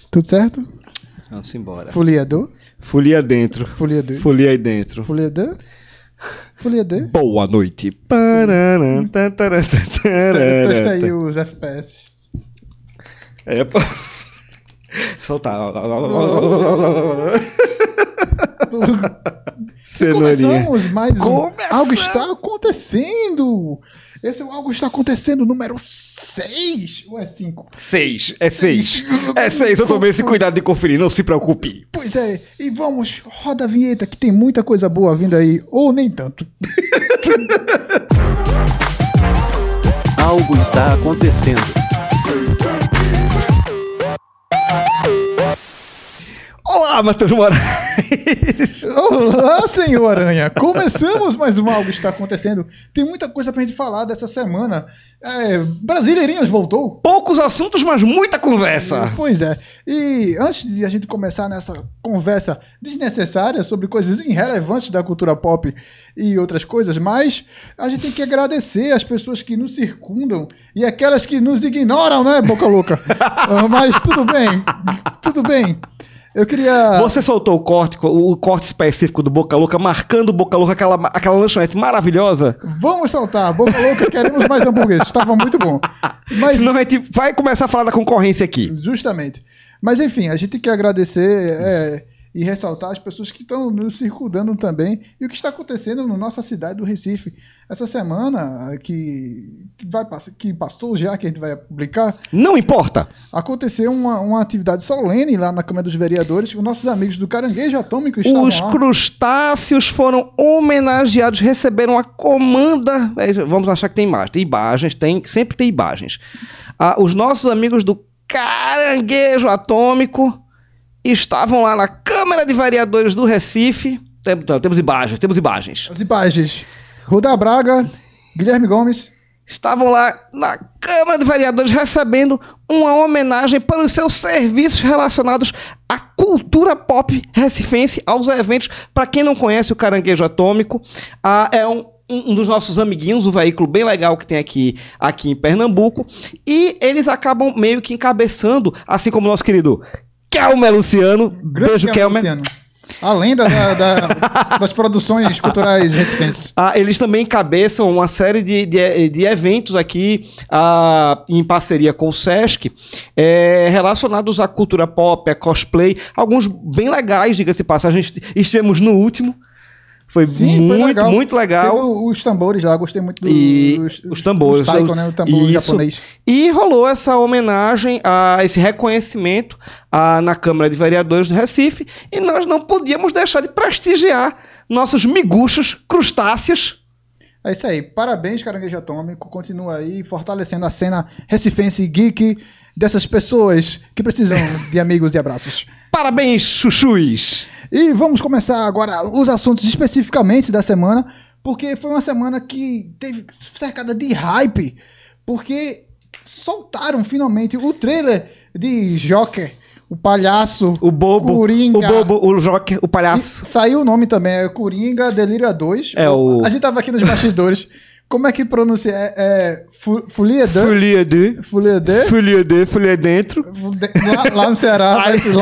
Tudo certo? Vamos embora. Foliador? Folia dentro. Foliador? Folia aí dentro. Foliador? Foliador? Boa noite. Testa aí os FPS. É, pô. Soltar. Começamos mais um Algo Está Acontecendo. Esse é o Algo Está Acontecendo número 6 ou é 5? 6. É 6. É 6. Eu tomei esse cuidado de conferir, não se preocupe. Pois é. E vamos, roda a vinheta que tem muita coisa boa vindo aí. Ou nem tanto. Algo está acontecendo. Olá, Matheus Moraes. Olá, senhor Aranha. Começamos mais um Algo Está Acontecendo. Tem muita coisa pra gente falar dessa semana. Brasileirinhos voltou. Poucos assuntos, mas muita conversa. Pois é. E antes de a gente começar nessa conversa desnecessária sobre coisas irrelevantes da cultura pop e outras coisas mais, a gente tem que agradecer as pessoas que nos circundam e aquelas que nos ignoram, né, Boca Louca? Mas tudo bem. Tudo bem. Eu queria... Você soltou o corte específico do Boca Louca, marcando o Boca Louca, aquela lanchonete maravilhosa? Vamos soltar. Boca Louca, queremos mais hambúrgueres. Estava muito bom. Mas... Senão a gente vai começar a falar da concorrência aqui. Justamente. Mas enfim, a gente tem que agradecer e ressaltar as pessoas que estão nos circundando também e o que está acontecendo na nossa cidade do Recife. Essa semana que passou já, que a gente vai publicar... Não importa! Aconteceu uma atividade solene lá na Câmara dos Vereadores. Os nossos amigos do Caranguejo Atômico estavam lá. Os crustáceos foram homenageados, receberam a comanda... Vamos achar que tem imagens. Tem imagens, sempre tem imagens. Os nossos amigos do Caranguejo Atômico estavam lá na Câmara de Vereadores do Recife. Temos imagens. As imagens. Rudá Braga, Guilherme Gomes... Estavam lá na Câmara de Vereadores recebendo uma homenagem pelos seus serviços relacionados à cultura pop recifense, aos eventos. Para quem não conhece o Caranguejo Atômico, é um dos nossos amiguinhos, um veículo bem legal que tem aqui em Pernambuco. E eles acabam meio que encabeçando, assim como o nosso querido Kelmer Luciano. Beijo, Kelmer. Além das produções culturais recifenses. Eles também encabeçam uma série de eventos aqui em parceria com o Sesc, relacionados à cultura pop, a cosplay, alguns bem legais, diga-se de passagem. Estivemos no último. Foi muito legal. Teve os tambores lá, gostei muito os tambores. Os taiko, né? O tambor japonês. E rolou essa homenagem, esse reconhecimento na Câmara de Vereadores do Recife, e nós não podíamos deixar de prestigiar nossos miguxos crustáceos. É isso aí. Parabéns, Caranguejo Atômico. Continua aí fortalecendo a cena recifense geek dessas pessoas que precisam de amigos e abraços. Parabéns, chuchus! E vamos começar agora os assuntos especificamente da semana, porque foi uma semana que teve cercada de hype, porque soltaram finalmente o trailer de Joker, o palhaço, o bobo, Coringa, o Joker, o palhaço. E saiu o nome também, é Coringa Delírio A2. A gente tava aqui nos bastidores. Como é que pronuncia? Folia dentro. Lá no Ceará.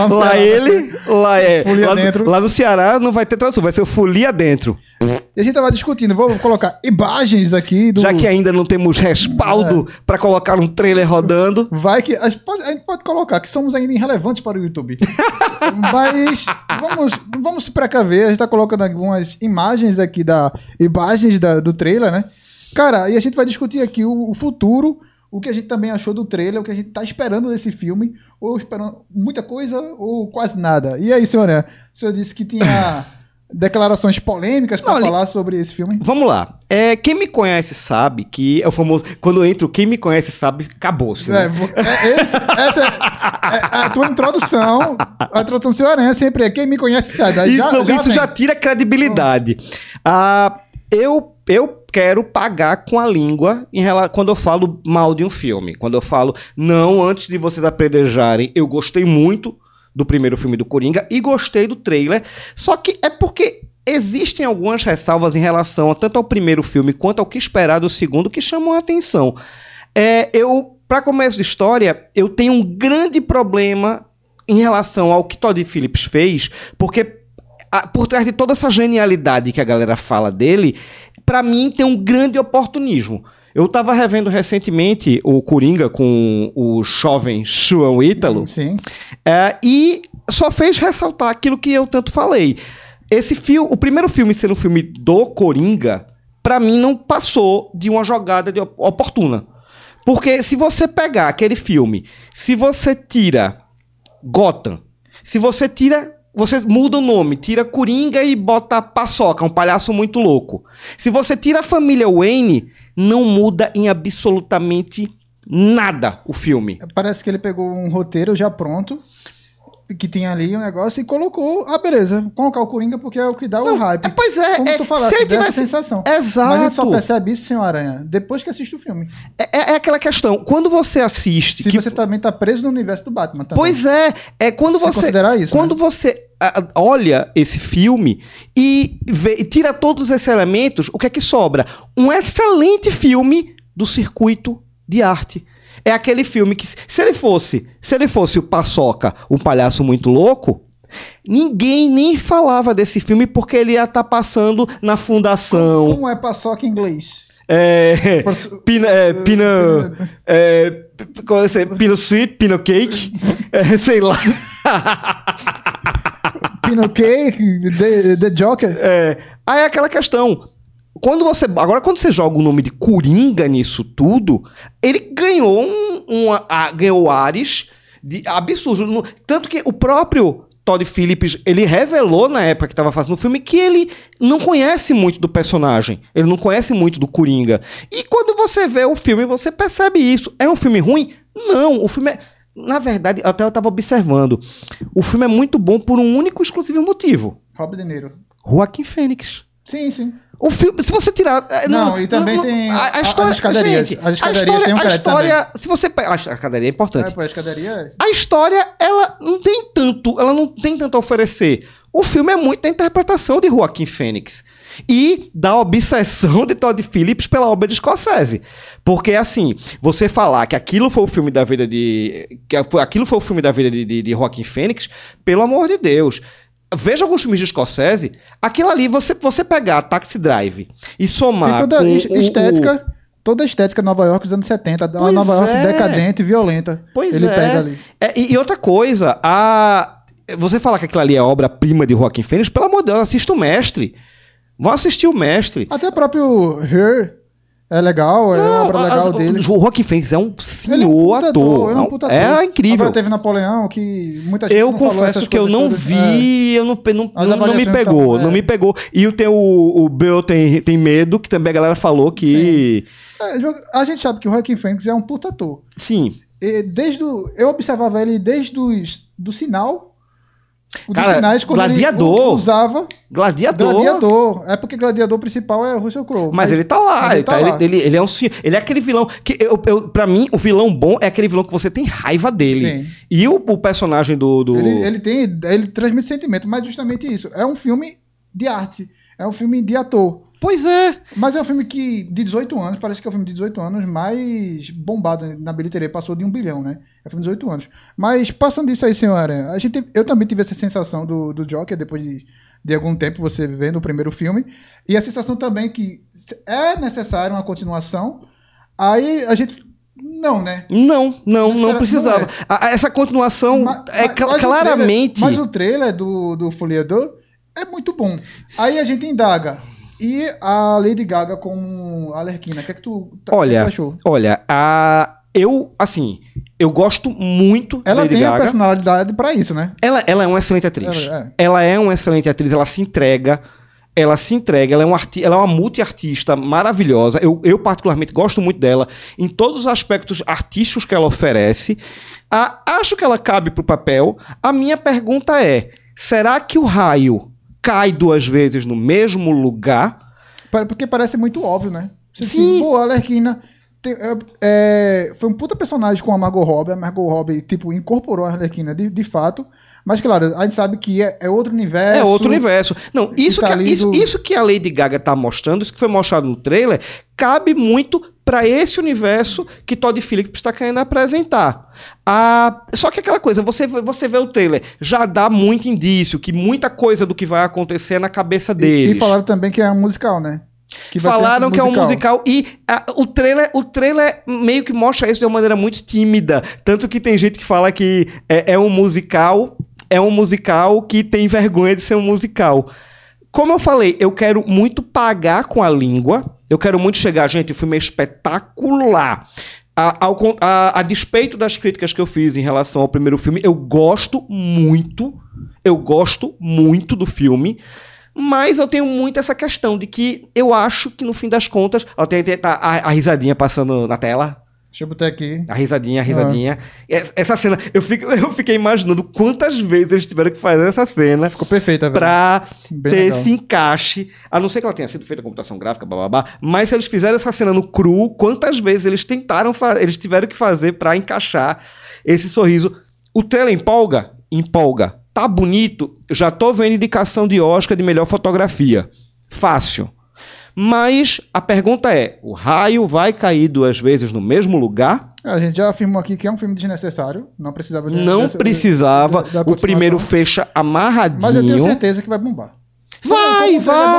Lá no Ceará não vai ter tradução, vai ser o Folia dentro. E a gente tava discutindo, vou colocar imagens aqui já que ainda não temos respaldo para colocar um trailer rodando. Vai que a gente pode colocar, que somos ainda irrelevantes para o YouTube. Mas vamos se precaver, a gente tá colocando algumas imagens aqui do trailer, né? Cara, e a gente vai discutir aqui o futuro, o que a gente também achou do trailer, o que a gente tá esperando desse filme, ou esperando muita coisa, ou quase nada. E aí, senhor disse que tinha declarações polêmicas para falar sobre esse filme? Vamos lá. Quem me conhece sabe que é o famoso... Quando eu entro, quem me conhece sabe, acabou-se. Né? Essa é a tua introdução. A introdução do senhor Aranha sempre é quem me conhece sabe. Aí isso já tira credibilidade. Eu quero pagar com a língua quando eu falo mal de um filme. Quando eu falo, não, antes de vocês apredejarem, eu gostei muito do primeiro filme do Coringa e gostei do trailer. Só que é porque existem algumas ressalvas em relação tanto ao primeiro filme quanto ao que esperar do segundo que chamam a atenção. Para começo de história, eu tenho um grande problema em relação ao que Todd Phillips fez, porque por trás de toda essa genialidade que a galera fala dele, pra mim tem um grande oportunismo. Eu tava revendo recentemente o Coringa com o jovem Sean Ítalo. Sim. E só fez ressaltar aquilo que eu tanto falei. O primeiro filme sendo um filme do Coringa, pra mim não passou de uma jogada oportuna. Porque se você pegar aquele filme, se você tira Gotham, se você muda o nome, tira Coringa e bota Paçoca, um palhaço muito louco. Se você tira a família Wayne, não muda em absolutamente nada o filme. Parece que ele pegou um roteiro já pronto, que tinha ali um negócio, e colocou, beleza, colocar o Coringa porque é o que dá o hype. Pois é. Como tu falaste, se ele dessa tivesse... sensação. Exato. Mas a gente só percebe isso, Senhor Aranha, depois que assiste o filme. É aquela questão, quando você assiste... Se você também tá preso no universo do Batman também. Pois é quando você... considerar isso, quando né? você olha esse filme e tira todos esses elementos, o que é que sobra? Um excelente filme do circuito de arte. É aquele filme que, se ele fosse o Paçoca, um palhaço muito louco, ninguém nem falava desse filme porque ele ia estar passando na fundação. Como é Paçoca em inglês? Pino Sweet, Pino Cake, sei lá. Pino Cake, The Joker. Aí é aquela questão. Quando você joga o nome de Coringa nisso tudo, ele ganhou ganhou ares de absurdo. Tanto que o próprio Todd Phillips, ele revelou na época que estava fazendo o filme que ele não conhece muito do personagem. Ele não conhece muito do Coringa. E quando você vê o filme, você percebe isso. É um filme ruim? Não, o filme é... Na verdade, até eu estava observando. O filme é muito bom por um único e exclusivo motivo. Robert De Niro. Joaquin Phoenix. Sim. O filme, se você tirar... e também tem a história, as escadarias. Gente, as escadarias tem um crédito também. Se você pega... A escadaria é importante. A escadaria... A história, ela não tem tanto a oferecer. O filme é muito da interpretação de Joaquin Phoenix. E da obsessão de Todd Phillips pela obra de Scorsese. Porque, assim, você falar que aquilo foi o filme da vida de... aquilo foi o filme da vida de Joaquin Phoenix, pelo amor de Deus... Veja alguns filmes de Scorsese, aquilo ali, você pegar Taxi Drive e somar tem toda a estética Nova York dos anos 70, uma Nova York decadente e violenta. Ele pega ali. E outra coisa, você falar que aquilo ali é obra-prima de Joaquin Phoenix, pelo amor de Deus, assista o Mestre. Vão assistir o Mestre. Até o próprio Her é legal, é uma obra legal dele. O Joaquin Phoenix é um senhor ator. Ele é um puta ator. É incrível. Agora teve Napoleão, que muita gente eu não falou essas confesso que eu não todas. vi, não me pegou, não me pegou. E tem o Bill tem medo, que também a galera falou que... A gente sabe que o Joaquin Phoenix é um puta ator. Sim. Eu observava ele desde do Sinal... Cara, sinais, Gladiador. Ele usava Gladiador. É porque Gladiador principal é Russell Crowe. Mas ele tá lá. Ele é um senhor. Ele é aquele vilão que pra mim o vilão bom é aquele vilão que você tem raiva dele. Sim. E o personagem do... Ele transmite sentimento, mas justamente isso. É um filme de arte. É um filme de ator. Pois é. Mas é um filme de 18 anos, parece que é o filme de 18 anos mais bombado na bilheteria, passou de 1 bilhão, né? É um filme de 18 anos. Mas passando disso aí, senhora, eu também tive essa sensação do Joker, depois de algum tempo você vendo o primeiro filme, e a sensação também que é necessária uma continuação, aí a gente... Não, né? Não precisava. Essa continuação claramente... Mas o trailer do Foliador é muito bom. Aí a gente indaga... E a Lady Gaga com a Arlequina, o que é que tu achou? Olha, eu gosto muito da Lady Gaga. Ela tem a personalidade pra isso, né? Ela é uma excelente atriz. Ela é uma excelente atriz, ela se entrega, ela é uma multi-artista maravilhosa. Eu particularmente gosto muito dela em todos os aspectos artísticos que ela oferece. Acho que ela cabe pro papel. A minha pergunta é, será que o raio cai 2 vezes no mesmo lugar? Porque parece muito óbvio, né? Sim. Pô, a Arlequina foi um puta personagem com a Margot Robbie. A Margot Robbie, incorporou a Arlequina de fato. Mas, claro, a gente sabe que é outro universo. É outro universo. Não, isso que a Lady Gaga tá mostrando, isso que foi mostrado no trailer, cabe muito para esse universo que Todd Phillips está querendo apresentar. Só que aquela coisa, você vê o trailer, já dá muito indício que muita coisa do que vai acontecer é na cabeça deles. E falaram também que é um musical, né? Falaram que é um musical e o trailer meio que mostra isso de uma maneira muito tímida. Tanto que tem gente que fala que é um musical que tem vergonha de ser um musical. Como eu falei, eu quero muito pagar com a língua. Eu quero muito chegar, gente, o filme é espetacular. A despeito das críticas que eu fiz em relação ao primeiro filme, eu gosto muito do filme. Mas eu tenho muito essa questão de que eu acho que, no fim das contas... a risadinha passando na tela. Deixa eu botar aqui. A risadinha. Essa cena, eu fiquei imaginando quantas vezes eles tiveram que fazer essa cena. Ficou perfeita, velho. Pra Bem ter legal. esse encaixe. A não ser que ela tenha sido feita com computação gráfica, bababá. Mas se eles fizeram essa cena no cru, quantas vezes eles eles tiveram que fazer pra encaixar esse sorriso. O trailer empolga? Empolga. Tá bonito? Já tô vendo indicação de Oscar de melhor fotografia. Fácil. Mas a pergunta é, o raio vai cair 2 vezes no mesmo lugar? A gente já afirmou aqui que é um filme desnecessário. Não precisava. Não precisava. da O primeiro fecha amarradinho. Mas eu tenho certeza que vai bombar. Vai.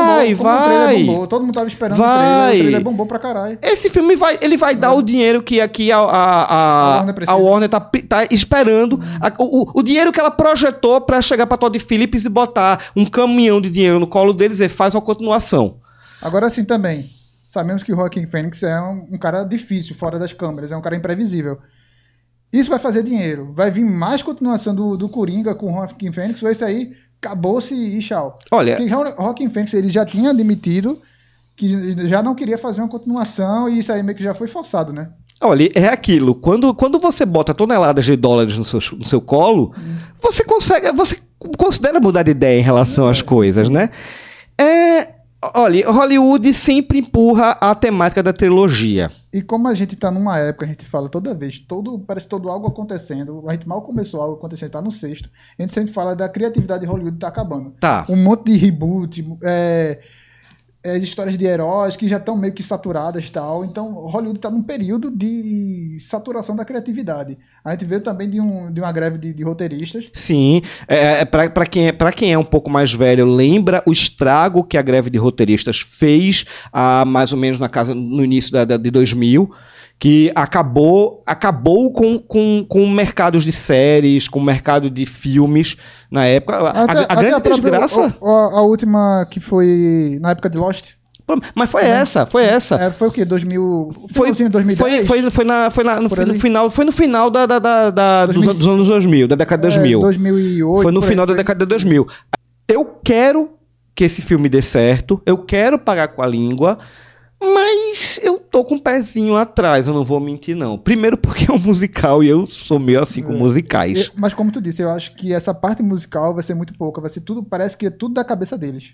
Todo mundo tava esperando Vai. o trailer bombou pra caralho. Esse filme vai dar o dinheiro que aqui a Warner tá esperando. O dinheiro que ela projetou pra chegar pra Todd Phillips e botar um caminhão de dinheiro no colo deles e faz uma continuação. Agora sim também, sabemos que o Joaquin Phoenix é um cara difícil fora das câmeras, é um cara imprevisível. Isso vai fazer dinheiro. Vai vir mais continuação do Coringa com o Joaquin Phoenix, vai sair, acabou-se e tchau. Olha, porque o Joaquin Phoenix ele já tinha admitido que já não queria fazer uma continuação e isso aí meio que já foi forçado, né? Olha, é aquilo. Quando você bota toneladas de dólares no seu colo, você considera mudar de ideia em relação às coisas, né? Olha, Hollywood sempre empurra a temática da trilogia. E como a gente tá numa época, a gente fala toda vez, parece todo algo acontecendo, a gente mal começou algo acontecendo, tá no 6º, a gente sempre fala da criatividade de Hollywood tá acabando. Tá. Um monte de reboot, de histórias de heróis que já estão meio que saturadas e tal. Então, Hollywood está num período de saturação da criatividade. A gente veio também de uma greve de roteiristas. Sim. Para quem é um pouco mais velho, lembra o estrago que a greve de roteiristas fez mais ou menos no início de 2000, que acabou com o mercado de séries, com o mercado de filmes na época. A grande desgraça... A última que foi na época de Lost. Mas foi essa. Foi o quê? 2000? Foi 2010? Foi no final dos anos 2000, da década de 2000. 2008. Foi no final da década de 2000. Eu quero que esse filme dê certo, eu quero pagar com a língua, mas eu tô com um pezinho atrás, eu não vou mentir, não. Primeiro porque é um musical e eu sou meio assim com musicais. Mas como tu disse, eu acho que essa parte musical vai ser muito pouca, vai ser tudo, parece que é tudo da cabeça deles.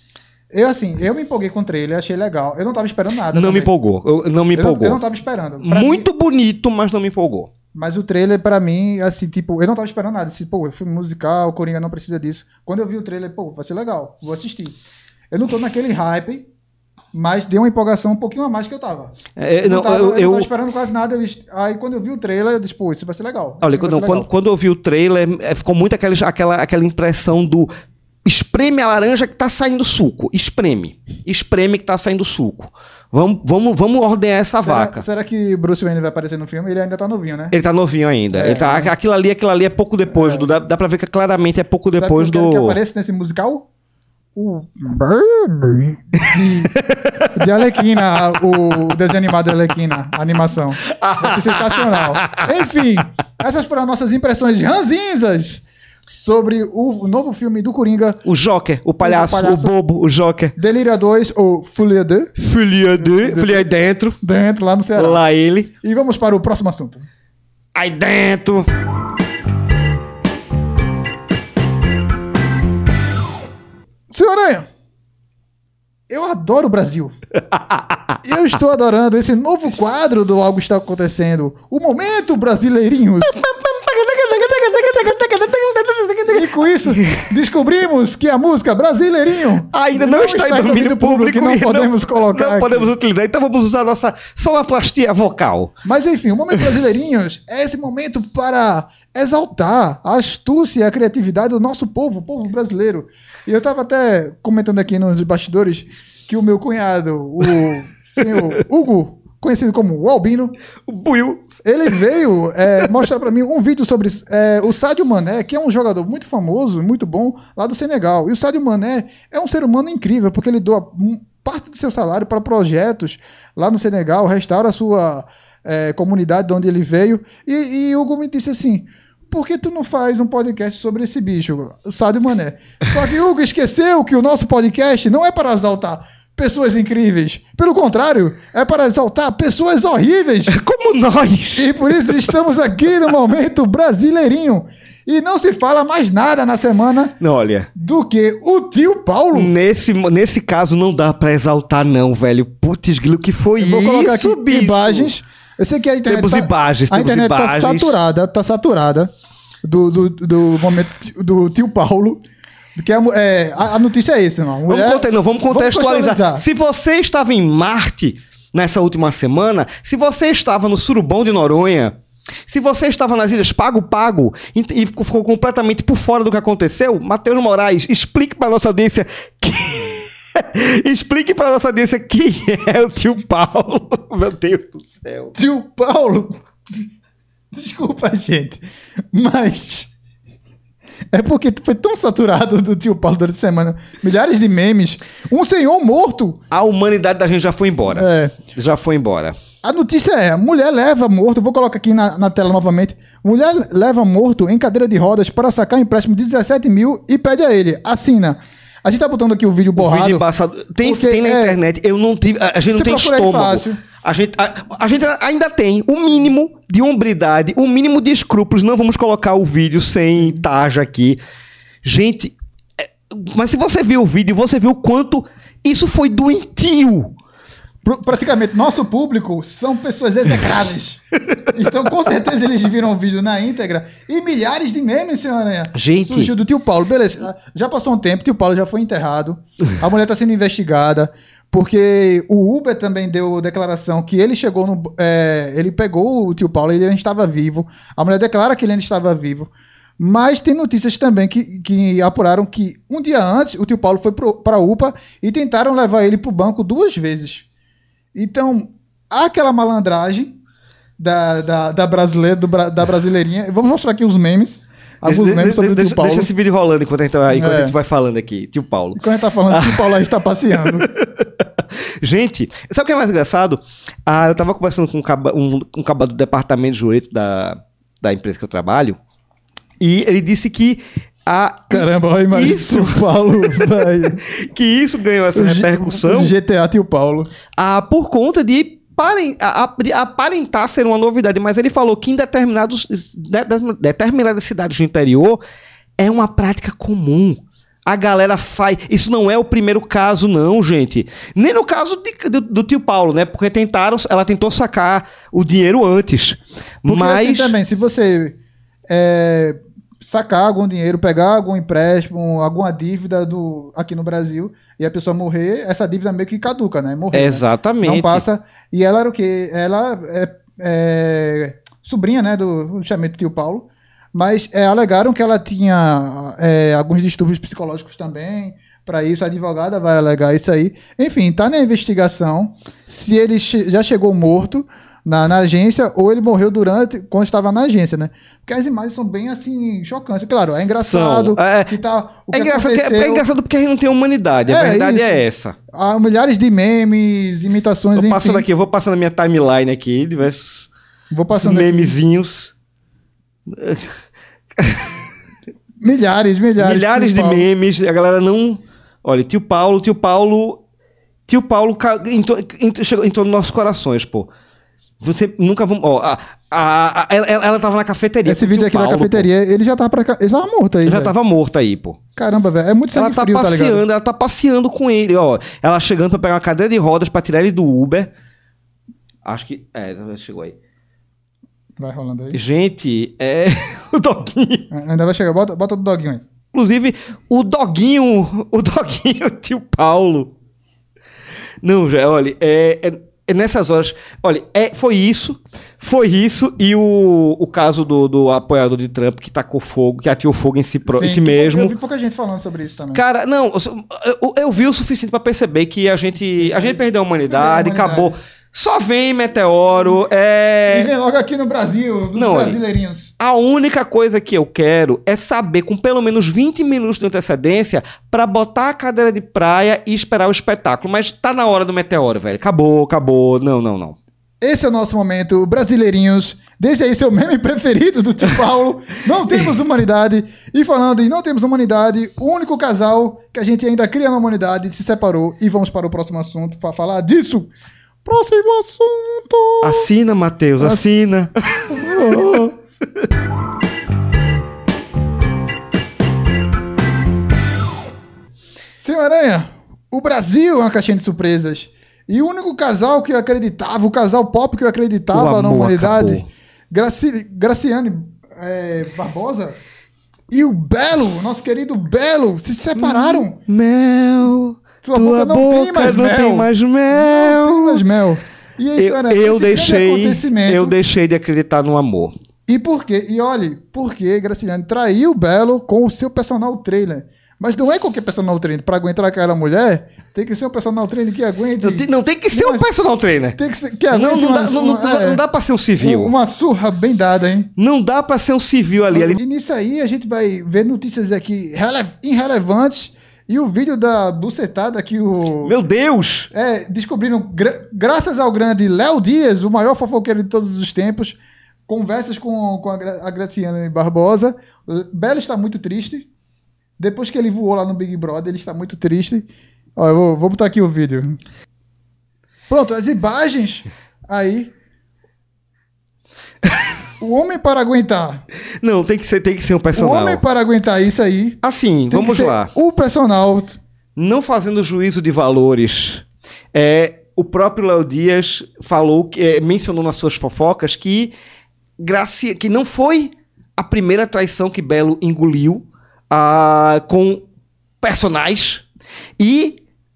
Eu me empolguei com o trailer, achei legal. Eu não tava esperando nada. Não me empolgou. Eu não tava esperando. Muito bonito, mas não me empolgou. Mas o trailer, pra mim, assim, tipo, eu não tava esperando nada. É filme musical, o Coringa não precisa disso. Quando eu vi o trailer, vai ser legal, vou assistir. Eu não tô naquele hype, mas deu uma empolgação um pouquinho a mais que eu tava. Eu não tava esperando quase nada. Aí quando eu vi o trailer, eu disse, isso vai ser legal. Olha, quando eu vi o trailer, ficou muito aquela impressão do... Espreme a laranja que tá saindo suco. Espreme que tá saindo suco. Vamos ordenar essa vaca. Será que Bruce Wayne vai aparecer no filme? Ele ainda tá novinho, né? Ele tá novinho ainda. Aquilo ali é pouco depois. Dá pra ver que claramente é pouco depois do... Sabe que aparece nesse musical? O Bernie de Arlequina, o desenho animado de Arlequina, a animação. É sensacional. Enfim, essas foram as nossas impressões ranzinzas sobre o novo filme do Coringa. O Joker, o palhaço, o bobo, o Joker. Delírio 2, ou Folie 2. Folie dentro. Dentro, lá no Ceará. Lá ele. E vamos para o próximo assunto. Aí dentro. Senhor Aranha, eu adoro o Brasil. Eu estou adorando esse novo quadro do Algo Está Acontecendo. O Momento Brasileirinhos. E com isso, descobrimos que a música Brasileirinho ainda não está em domínio público. Não podemos colocar Não aqui. podemos utilizar. Então vamos usar a nossa sonoplastia vocal. Mas enfim, o Momento Brasileirinhos é esse momento para exaltar a astúcia e a criatividade do nosso povo, o povo brasileiro. E eu estava até comentando aqui nos bastidores que o meu cunhado, o senhor Hugo, conhecido como o Albino, O Buiu. ele veio mostrar para mim um vídeo sobre o Sadio Mané, que é um jogador muito famoso, muito bom, lá do Senegal. E o Sadio Mané é um ser humano incrível, porque ele doa parte do seu salário para projetos lá no Senegal, restaura a sua comunidade de onde ele veio. E o Hugo me disse assim: por que tu não faz um podcast sobre esse bicho, o Sadio Mané? Só que o Hugo esqueceu que o nosso podcast não é para exaltar pessoas incríveis. Pelo contrário, é para exaltar pessoas horríveis. Como nós. E por isso estamos aqui no Momento Brasileirinho. E não se fala mais nada na semana Não, olha, do que o tio Paulo. nesse caso não dá pra exaltar não, velho. Putz, Guilherme, o que foi Vou colocar aqui isso, bicho? imagens. Eu sei que a internet Temos imagens, a temos internet imagens. tá saturada do momento do tio Paulo. Que a notícia é essa, irmão. Vamos contextualizar. Se você estava em Marte nessa última semana, se você estava no Surubom de Noronha, se você estava nas Ilhas Pago Pago e ficou completamente por fora do que aconteceu, Matheus Moraes, explique para nossa audiência explique para nossa audiência quem é o tio Paulo. Meu Deus do céu. Tio Paulo. Desculpa, gente. Mas é porque foi tão saturado do tio Paulo durante a semana. Milhares de memes. Um senhor morto. A humanidade da gente já foi embora. Já foi embora. A notícia é: mulher leva morto. Vou colocar aqui na tela novamente. Mulher leva morto em cadeira de rodas para sacar empréstimo de 17 mil e pede a ele: assina. A gente tá botando aqui o vídeo borrado. Vídeo embaçado. Tem na internet. Eu não tive. A gente não tem estômago. Fácil. A gente ainda tem o mínimo de hombridade, o mínimo de escrúpulos. Não vamos colocar o vídeo sem taja aqui. Gente, mas se você viu o vídeo, você viu o quanto isso foi doentio. Praticamente, nosso público são pessoas execráveis. Então, com certeza, eles viram o vídeo na íntegra. E milhares de memes, senhora. Gente. Surgiu do tio Paulo. Beleza, já passou um tempo, tio Paulo já foi enterrado. A mulher está sendo investigada. Porque o Uber também deu declaração que ele chegou no... ele pegou o tio Paulo, ele ainda estava vivo. A mulher declara que ele ainda estava vivo. Mas tem notícias também que apuraram que um dia antes o tio Paulo foi para a UPA e tentaram levar ele para o banco 2 vezes. Então, há aquela malandragem da brasileira, da brasileirinha. Eu vou mostrar aqui os memes. Alguns memes sobre o tio Paulo. Deixa esse vídeo rolando enquanto a gente vai falando aqui. Tio Paulo. Enquanto a gente tá falando, o tio Paulo aí está passeando. Gente, sabe o que é mais engraçado? Eu tava conversando com um cabo do departamento de jurídico da empresa que eu trabalho, e ele disse que caramba, olha mais isso, tio Paulo, velho. Que isso ganhou essa repercussão. O GTA tio Paulo. Por conta de aparentar ser uma novidade, mas ele falou que em determinadas cidades do interior é uma prática comum. A galera faz... Isso não é o primeiro caso, não, gente. Nem no caso do tio Paulo, né? Porque ela tentou sacar o dinheiro antes. Porque mas assim também, se você sacar algum dinheiro, pegar algum empréstimo, alguma dívida aqui no Brasil, e a pessoa morrer, essa dívida meio que caduca, né? Morrer, exatamente. Né? Não passa... E ela era o quê? Ela é sobrinha, né? Do chamado tio Paulo. Mas alegaram que ela tinha alguns distúrbios psicológicos também. Para isso, a advogada vai alegar isso aí. Enfim, tá na investigação se ele já chegou morto na agência ou ele morreu quando estava na agência, né? Porque as imagens são bem, assim, chocantes. Claro, é engraçado. É engraçado porque a gente não tem humanidade. A verdade é essa. Há milhares de memes, imitações, eu vou passando a minha timeline aqui, diversos memezinhos. Milhares de memes. A galera não... Olha, tio Paulo entrou nos nossos corações, pô. Você nunca vamos... ela tava na cafeteria. Esse vídeo aqui na cafeteria, pô. Ele já tava morto aí. Ele já tava morto aí, pô. Caramba, velho. É muito sangue frio, tá ligado? Ela tá passeando com ele, ó. Ela chegando pra pegar uma cadeira de rodas pra tirar ele do Uber. Acho que... chegou aí. Vai rolando aí. Gente, o doguinho. Ainda vai chegar. Bota do doguinho aí. Inclusive, o doguinho, tio Paulo. Não, já, olha, nessas horas... Olha, foi isso e o caso do apoiador de Trump que tacou fogo, que ateou fogo em si mesmo. Eu vi pouca gente falando sobre isso também. Cara, não, eu vi o suficiente pra perceber que a gente perdeu a humanidade, acabou. Só vem meteoro, E vem logo aqui no Brasil, dos brasileirinhos. A única coisa que eu quero é saber, com pelo menos 20 minutos de antecedência, pra botar a cadeira de praia e esperar o espetáculo. Mas tá na hora do meteoro, velho. Acabou. Não. Esse é o nosso momento, brasileirinhos. Deixa aí seu meme preferido do tio Paulo. Não temos humanidade. E falando em não temos humanidade, o único casal que a gente ainda cria na humanidade se separou. E vamos para o próximo assunto para falar disso. Próximo assunto. Assina, Matheus, assina. Senhor Aranha, o Brasil é uma caixinha de surpresas. E o único casal que eu acreditava, o casal pop que eu acreditava na humanidade, Graciane Barbosa e o Belo, nosso querido Belo, se separaram. Mel... Tua boca não tem mais mel. Não tem mais mel. E aí, senhora, eu deixei de acreditar no amor. E por quê? E olhe, porque Graciane traiu o Belo com o seu personal trainer. Mas não é qualquer personal trainer. Para aguentar aquela mulher, tem que ser um personal trainer que aguente... Não tem que ser um personal trainer. Tem que ser... Que aguente não dá para ser um civil. Uma surra bem dada, hein? Não dá para ser um civil ali. E nisso aí, a gente vai ver notícias aqui irrelevantes. E o vídeo da bucetada que o... Meu Deus! Descobriram, graças ao grande Léo Dias, o maior fofoqueiro de todos os tempos, conversas com a Graciane Barbosa. Belo está muito triste. Depois que ele voou lá no Big Brother, ele está muito triste. Ó, eu vou botar aqui o vídeo. Pronto, as imagens aí... O homem para aguentar. Não, tem que ser um personal. O homem para aguentar isso aí. Assim, vamos lá. O personal. Não fazendo juízo de valores. O próprio Léo Dias falou, mencionou nas suas fofocas que não foi a primeira traição que Belo engoliu com personagens. E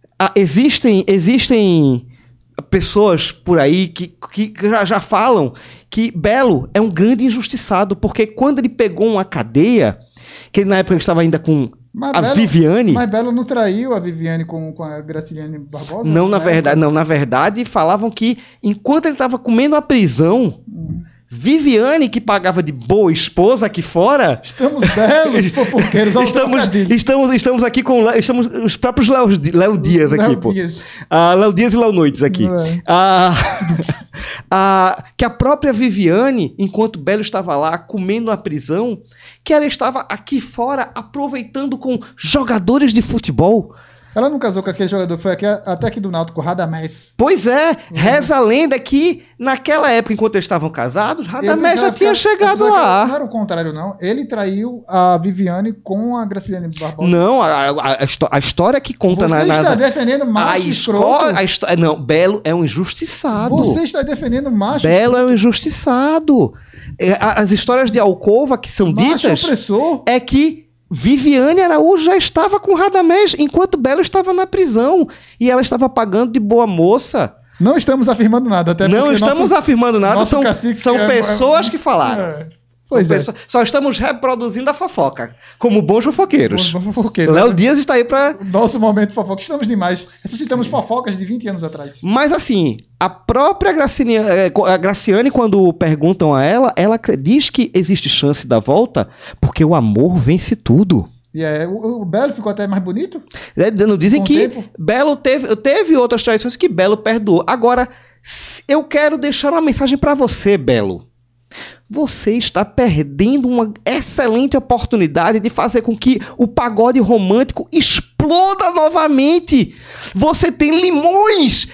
existem pessoas por aí que já falam que Belo é um grande injustiçado, porque quando ele pegou uma cadeia, que ele, na época estava ainda com Viviane... Mas Belo não traiu a Viviane com a Graciane Barbosa? Não, na verdade, falavam que enquanto ele estava comendo a prisão... Viviane, que pagava de boa esposa aqui fora... Estamos belos, fofoqueiros. Estamos aqui com... Estamos os próprios Léo Dias aqui, pô. Léo Dias e Léo Noites aqui. Que a própria Viviane, enquanto Belo estava lá comendo a prisão, que ela estava aqui fora aproveitando com jogadores de futebol... Ela não casou com aquele jogador que foi até aqui do Náutico, Radamés. Pois é, reza a lenda que naquela época, enquanto eles estavam casados, Radamés já tinha chegado lá. Não era o contrário, não. Ele traiu a Viviane com a Graciane Barbosa. Não, a história que conta Você está defendendo macho escroto. Não, Belo é um injustiçado. Você está defendendo macho Belo é um injustiçado. As histórias de alcova que são ditas opressor. É que Viviane Araújo já estava com Radamés enquanto Belo estava na prisão. E ela estava pagando de boa moça. Não estamos afirmando nada. Até não estamos afirmando nada. São pessoas que falaram. Pois é. Só estamos reproduzindo a fofoca. Como bons fofoqueiros. Fofoqueiro. Léo Dias está aí para... Nosso momento fofoca. Estamos demais. Ressuscitamos fofocas de 20 anos atrás. Mas assim, a própria Graciane, quando perguntam a ela diz que existe chance da volta porque o amor vence tudo. E o Belo ficou até mais bonito? Não dizem que Belo teve outras traições que Belo perdoou. Agora, eu quero deixar uma mensagem para você, Belo. Você está perdendo uma excelente oportunidade de fazer com que o pagode romântico exploda novamente. Você tem limões!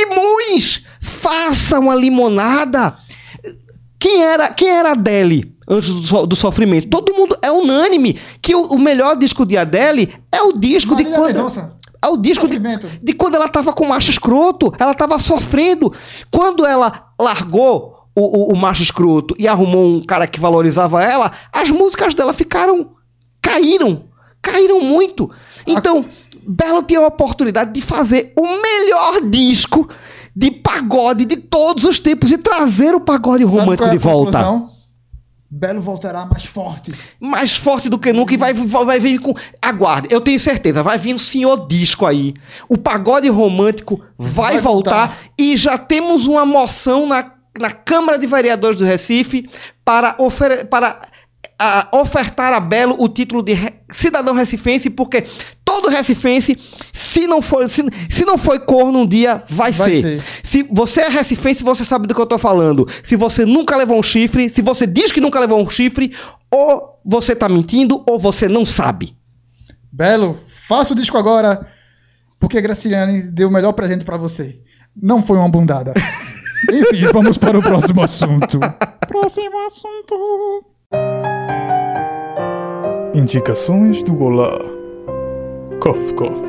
Faça uma limonada! Quem era Adele antes do sofrimento? Todo mundo é unânime que o melhor disco de Adele é o disco de quando... É o disco de quando ela estava com macho escroto. Ela estava sofrendo. Quando ela largou o macho escroto e arrumou um cara que valorizava ela, as músicas dela caíram. caíram muito. Então, Belo tinha a oportunidade de fazer o melhor disco de pagode de todos os tempos e trazer o pagode romântico de volta. Conclusão? Belo voltará mais forte. Mais forte do que nunca e vai vir com... Aguarde, eu tenho certeza, vai vir um senhor disco aí. O pagode romântico vai voltar e já temos uma moção na Câmara de Vereadores do Recife para ofertar a Belo o título de cidadão recifense, porque todo recifense, se não foi corno um dia, vai ser. Se você é recifense, você sabe do que eu tô falando. Se você nunca levou um chifre, se você diz que nunca levou um chifre, ou você tá mentindo, ou você não sabe. Belo, faça o disco agora, porque Graciliane deu o melhor presente pra você. Não foi uma bundada. Enfim, vamos para o próximo assunto. Próximo assunto. Indicações do Olá. Cof, cof.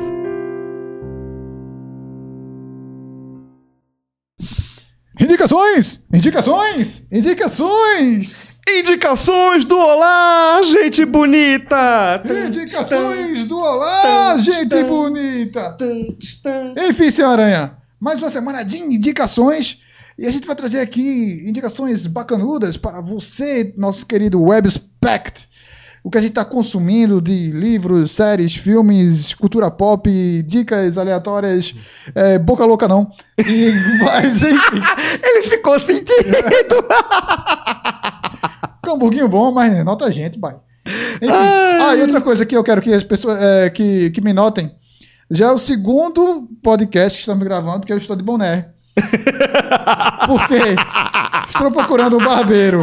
Indicações! Indicações! Indicações! Indicações do Olá, gente bonita! Indicações do Olá, gente bonita! Enfim, senhor Aranha, mais uma semana de indicações. E a gente vai trazer aqui indicações bacanudas para você, nosso querido WebSpect. O que a gente está consumindo de livros, séries, filmes, cultura pop, dicas aleatórias, boca louca não. Mas enfim. Ele ficou sentido. Camburguinho bom, mas nota a gente, pai. Enfim. E outra coisa que eu quero que as pessoas que me notem. Já é o segundo podcast que estamos gravando que eu estou de boné. Porque estou procurando um barbeiro.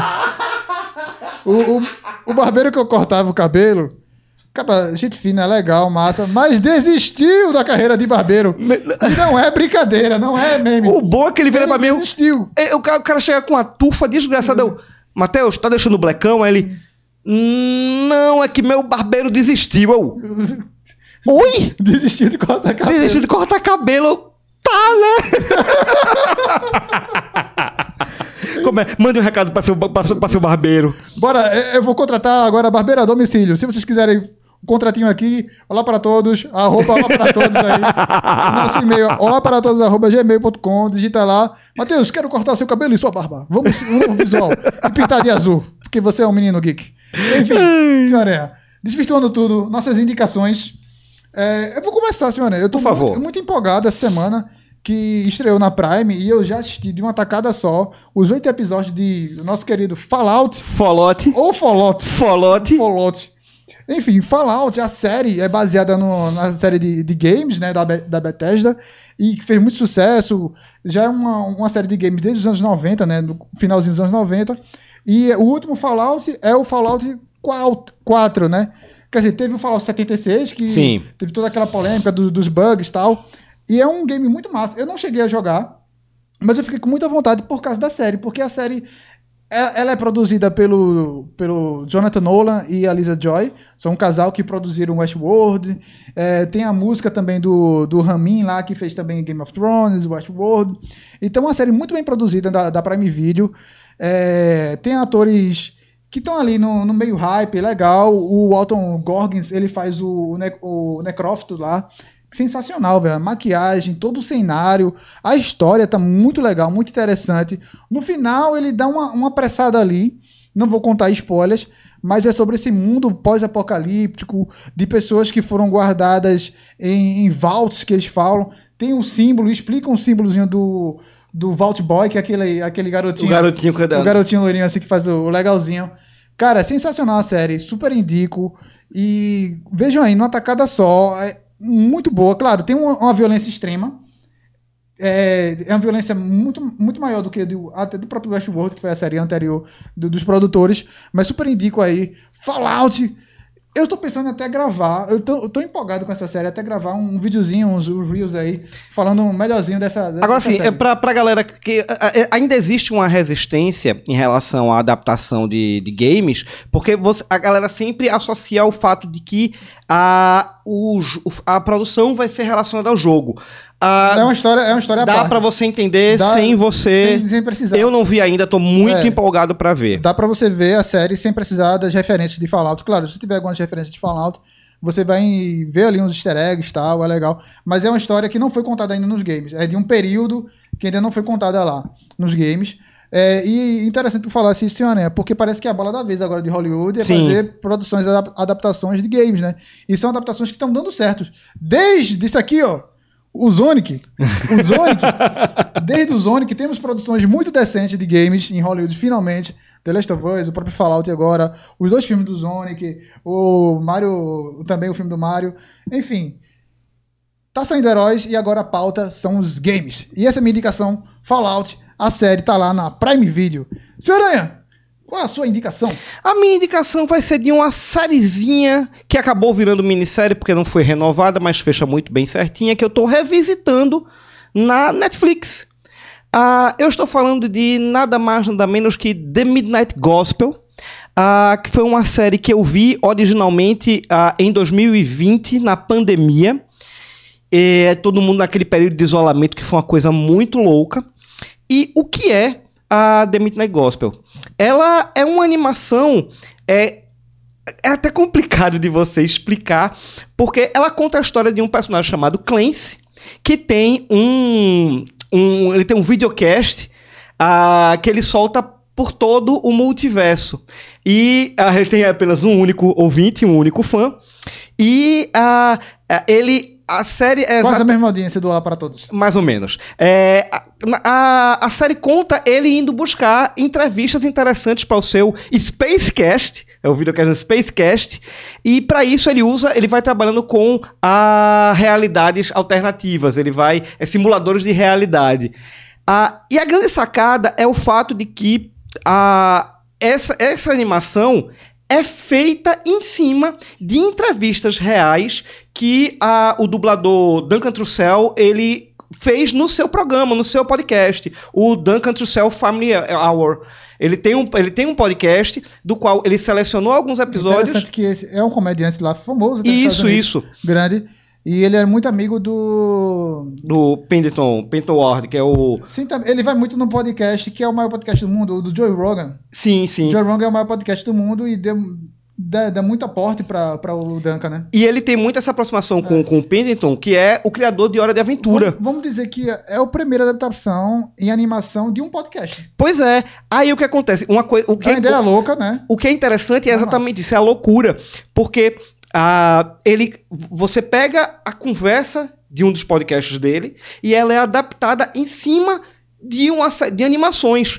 O barbeiro que eu cortava o cabelo, gente fina, legal, massa, mas desistiu da carreira de barbeiro. E não é brincadeira, não é meme. O bom é que ele vira pra mim. Desistiu. O cara chega com uma tufa desgraçada. Matheus, tá deixando o blecão? Aí ele. Não, é que meu barbeiro desistiu. Oi? Desistiu de cortar cabelo. Desistiu de cortar cabelo. Tá, né? Mande um recado para seu barbeiro. Bora, eu vou contratar agora barbeiro a domicílio. Se vocês quiserem um contratinho aqui, olá para todos, olá para todos aí. Nosso e-mail, olaparatodos@gmail.com, digita lá. Matheus, quero cortar o seu cabelo e sua barba. Vamos um visual. E pintar de azul, porque você é um menino geek. Enfim, senhora, desvirtuando tudo, nossas indicações. Eu vou começar, senhora. Eu tô muito empolgado essa semana, que estreou na Prime, e eu já assisti de uma tacada só os 8 episódios do nosso querido Fallout. Fallout. Enfim, Fallout, a série é baseada na série de games, né, da Bethesda, e que fez muito sucesso. Já é uma série de games desde os anos 90, né, no finalzinho dos anos 90. E o último Fallout é o Fallout 4, né? Quer dizer, teve o Fallout 76, que Sim. Teve toda aquela polêmica dos bugs e tal. E é um game muito massa. Eu não cheguei a jogar, mas eu fiquei com muita vontade por causa da série, porque a série ela é produzida pelo Jonathan Nolan e a Lisa Joy. São um casal que produziram Westworld. Tem a música também do Ramin lá, que fez também Game of Thrones, Westworld. Então é uma série muito bem produzida da Prime Video. Tem atores que estão ali no meio hype, legal. O Walton Goggins, ele faz o Necrófito lá. Sensacional, velho. A maquiagem, todo o cenário, a história tá muito legal, muito interessante. No final, ele dá uma apressada ali. Não vou contar spoilers, mas é sobre esse mundo pós-apocalíptico, de pessoas que foram guardadas em vaults, que eles falam. Tem um símbolo, explica um símbolozinho do Vault Boy, que é aquele garotinho. O garotinho loirinho assim que faz o legalzinho. Cara, é sensacional a série, super indico. E vejam aí, numa tacada só, é muito boa. Claro, tem uma violência extrema. É uma violência muito, muito maior do que até do próprio Westworld, que foi a série anterior dos produtores. Mas super indico aí. Fallout. Eu tô pensando até gravar, eu tô empolgado com essa série, até gravar um videozinho, uns reels aí, falando um melhorzinho dessa Agora sim, série. pra galera que ainda existe uma resistência em relação à adaptação de games, porque a galera sempre associa o fato de que a produção vai ser relacionada ao jogo. É uma história à Dá parte. pra você entender sem precisar. Eu não vi ainda, tô muito empolgado pra ver. Dá pra você ver a série sem precisar das referências de Fallout. Claro, se tiver algumas referências de Fallout, Você vai ver ali uns easter eggs e tal, é legal. Mas é uma história que não foi contada ainda nos games. É de um período que ainda não foi contada lá, nos games. E interessante tu falar isso, né? Porque parece que é a bola da vez agora de Hollywood é fazer produções, adaptações de games, né? E são adaptações que estão dando certo. Desde isso aqui, ó, o Sonic. Desde o Sonic, temos produções muito decentes de games em Hollywood, finalmente. The Last of Us, o próprio Fallout agora, os 2 filmes do Sonic, o Mario, também o filme do Mario. Enfim, tá saindo heróis e agora a pauta são os games. E essa é a minha indicação, Fallout. A série tá lá na Prime Video. Senhor Aranha, qual a sua indicação? A minha indicação vai ser de uma sériezinha que acabou virando minissérie porque não foi renovada, mas fecha muito bem certinha, que eu tô revisitando na Netflix. Eu estou falando de nada mais, nada menos que The Midnight Gospel, que foi uma série que eu vi originalmente em 2020, na pandemia. Todo mundo naquele período de isolamento, que foi uma coisa muito louca. E o que é a The Midnight Gospel? Ela é uma animação... É até complicado de você explicar, porque ela conta a história de um personagem chamado Clancy, que tem ele tem um videocast que ele solta por todo o multiverso. E ele tem apenas um único ouvinte, um único fã. E a série é... Quase a mesma audiência do Olá para Todos. Mais ou menos. A série conta ele indo buscar entrevistas interessantes para o seu Spacecast, é o videocast do Spacecast, e para isso ele vai trabalhando com realidades alternativas, ele vai... simuladores de realidade. E a grande sacada é o fato de que essa animação é feita em cima de entrevistas reais que o dublador Duncan Trussell, ele fez no seu programa, no seu podcast, o Duncan Trussell Family Hour. Ele tem um podcast do qual ele selecionou alguns episódios. Interessante que esse é um comediante lá famoso. Isso. Grande. E ele é muito amigo do Pendleton Ward, que é o... Sim, ele vai muito no podcast, que é o maior podcast do mundo, o do Joe Rogan. Sim. O Joe Rogan é o maior podcast do mundo e dá muito aporte para o Duncan, né? E ele tem muito essa aproximação com o Pendleton, que é o criador de Hora de Aventura. Vamos dizer que é a primeira adaptação em animação de um podcast. Pois é. Aí o que acontece? A ideia é louca, né? O que é interessante é exatamente isso, é a loucura. Porque... você pega a conversa de um dos podcasts dele e ela é adaptada em cima de animações.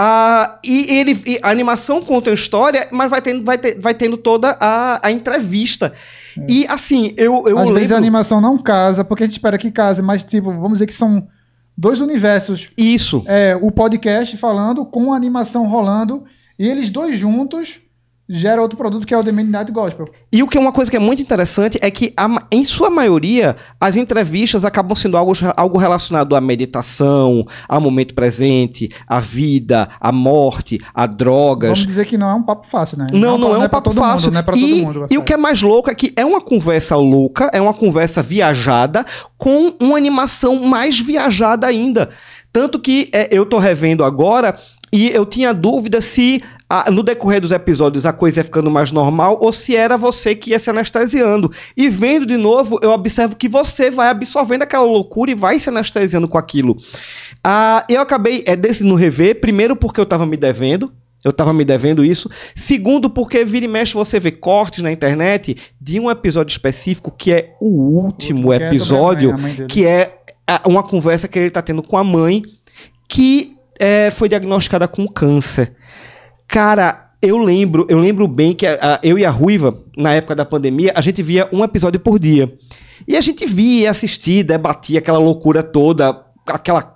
E a animação conta a história, mas vai tendo toda a entrevista. E assim, eu às vezes a animação não casa, porque a gente espera que case, mas tipo, vamos dizer que são 2 universos. Isso. O podcast falando com a animação rolando e eles 2 juntos gera outro produto que é o The Midnight Gospel. E uma coisa que é muito interessante é que, em sua maioria, as entrevistas acabam sendo algo relacionado à meditação, ao momento presente, à vida, à morte, a drogas. Vamos dizer que não é um papo fácil, né? Não é um papo fácil. Não é pra todo mundo. E o que é mais louco é que é uma conversa louca, é uma conversa viajada, com uma animação mais viajada ainda. Tanto que eu tô revendo agora... E eu tinha dúvida se, no decorrer dos episódios, a coisa ia ficando mais normal ou se era você que ia se anestesiando. E vendo de novo, eu observo que você vai absorvendo aquela loucura e vai se anestesiando com aquilo. Eu acabei decidindo rever, primeiro porque eu tava me devendo isso. Segundo, porque vira e mexe você vê cortes na internet de um episódio específico que é o último episódio, que é uma conversa que ele tá tendo com a mãe, que... foi diagnosticada com câncer. Cara, eu lembro bem que eu e a Ruiva, na época da pandemia, a gente via um episódio por dia. E a gente via, assistia, debatia aquela loucura toda, aquela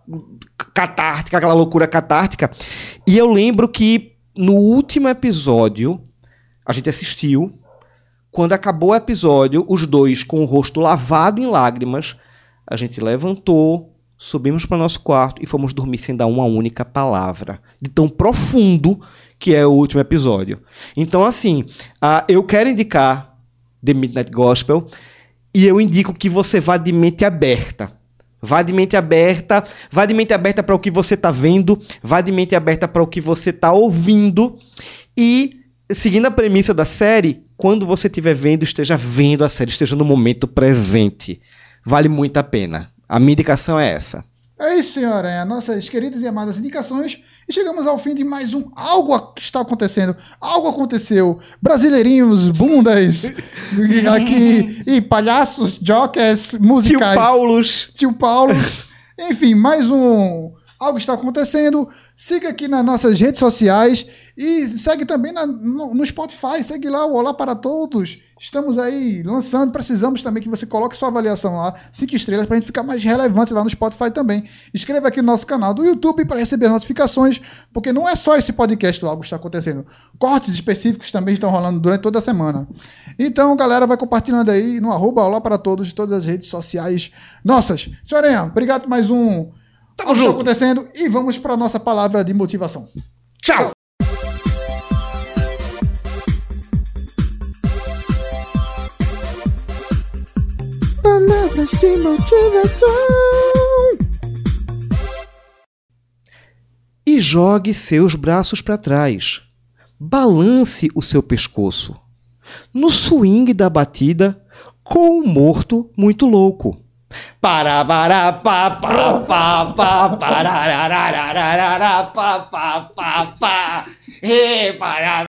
loucura catártica. E eu lembro que no último episódio, a gente assistiu, quando acabou o episódio, os 2 com o rosto lavado em lágrimas, a gente levantou, subimos para o nosso quarto e fomos dormir sem dar uma única palavra. De tão profundo que é o último episódio. Então, assim, eu quero indicar The Midnight Gospel e eu indico que você vá de mente aberta. Vá de mente aberta para o que você está vendo, vá de mente aberta para o que você está ouvindo e, seguindo a premissa da série, quando você estiver vendo, esteja vendo a série, esteja no momento presente. Vale muito a pena. A minha indicação é essa. É isso, senhora. Nossas queridas e amadas indicações. E chegamos ao fim de mais um Algo Está Acontecendo. Algo aconteceu. Brasileirinhos, bundas, aqui, e palhaços, jokers, musicais. Tio Paulos. Enfim, mais um Algo Está Acontecendo. Siga aqui nas nossas redes sociais e segue também no Spotify. Segue lá o Olá para Todos. Estamos aí lançando. Precisamos também que você coloque sua avaliação lá, 5 estrelas, para a gente ficar mais relevante lá no Spotify também. Inscreva aqui no nosso canal do YouTube para receber as notificações, porque não é só esse podcast do Algo Está Acontecendo. Cortes específicos também estão rolando durante toda a semana. Então, galera, vai compartilhando aí no @Olá para Todos, todas as redes sociais nossas. Senhorinha, obrigado por mais um Tamo Algo Está junto. Acontecendo e vamos para a nossa palavra de motivação. Tchau! Palavras de motivação. E jogue seus braços para trás. Balance o seu pescoço. No swing da batida, com o morto muito louco. Para para pa pa pa pa para para para para pa pa pa pa. Para